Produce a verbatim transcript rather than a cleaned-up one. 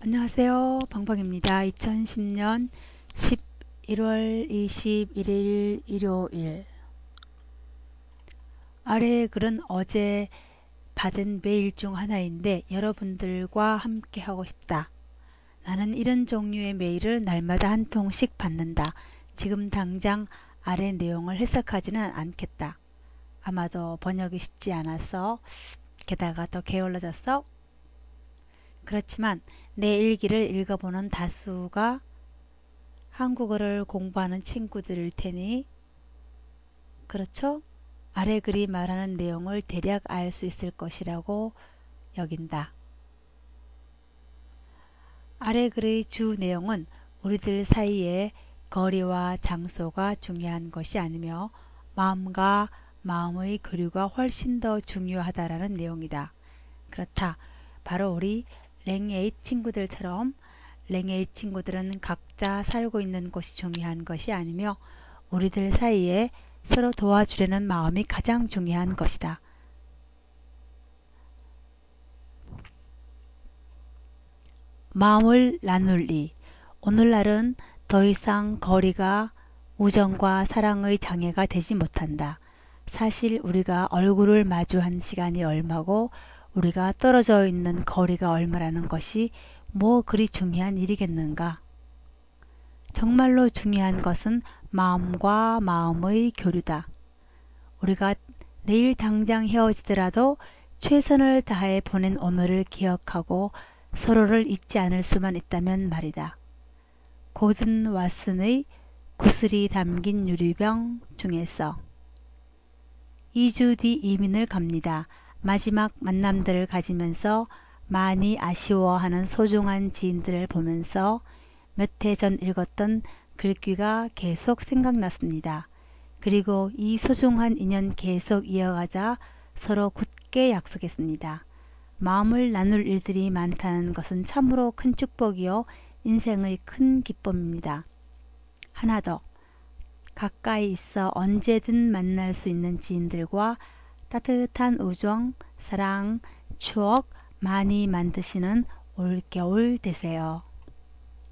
안녕하세요. 방방입니다. 이천십 년 십일월 이십일일 일요일. 아래의 글은 어제 받은 메일 중 하나인데 여러분들과 함께 하고 싶다. 나는 이런 종류의 메일을 날마다 한 통씩 받는다. 지금 당장 아래 내용을 해석하지는 않겠다. 아마도 번역이 쉽지 않아서 게다가 더 게을러졌어. 그렇지만 내 일기를 읽어보는 다수가 한국어를 공부하는 친구들일 테니 그렇죠? 아래 글이 말하는 내용을 대략 알 수 있을 것이라고 여긴다. 아래 글의 주 내용은 우리들 사이의 거리와 장소가 중요한 것이 아니며 마음과 마음의 교류가 훨씬 더 중요하다라는 내용이다. 그렇다. 바로 우리 랭에잇 친구들처럼 랭에잇 친구들은 각자 살고 있는 곳이 중요한 것이 아니며 우리들 사이에 서로 도와주려는 마음이 가장 중요한 것이다. 마음을 나눌리. 오늘날은 더 이상 거리가 우정과 사랑의 장애가 되지 못한다. 사실 우리가 얼굴을 마주한 시간이 얼마고 우리가 떨어져 있는 거리가 얼마라는 것이 뭐 그리 중요한 일이겠는가. 정말로 중요한 것은 마음과 마음의 교류다. 우리가 내일 당장 헤어지더라도 최선을 다해 보낸 오늘을 기억하고 서로를 잊지 않을 수만 있다면 말이다. 고든 왓슨의 구슬이 담긴 유리병 중에서 이 주 뒤 이민을 갑니다. 마지막 만남들을 가지면서 많이 아쉬워하는 소중한 지인들을 보면서 몇 해 전 읽었던 글귀가 계속 생각났습니다. 그리고 이 소중한 인연 계속 이어가자 서로 굳게 약속했습니다. 마음을 나눌 일들이 많다는 것은 참으로 큰 축복이요 인생의 큰 기쁨입니다. 하나 더, 가까이 있어 언제든 만날 수 있는 지인들과 따뜻한 우정, 사랑, 추억 많이 만드시는 올겨울 되세요.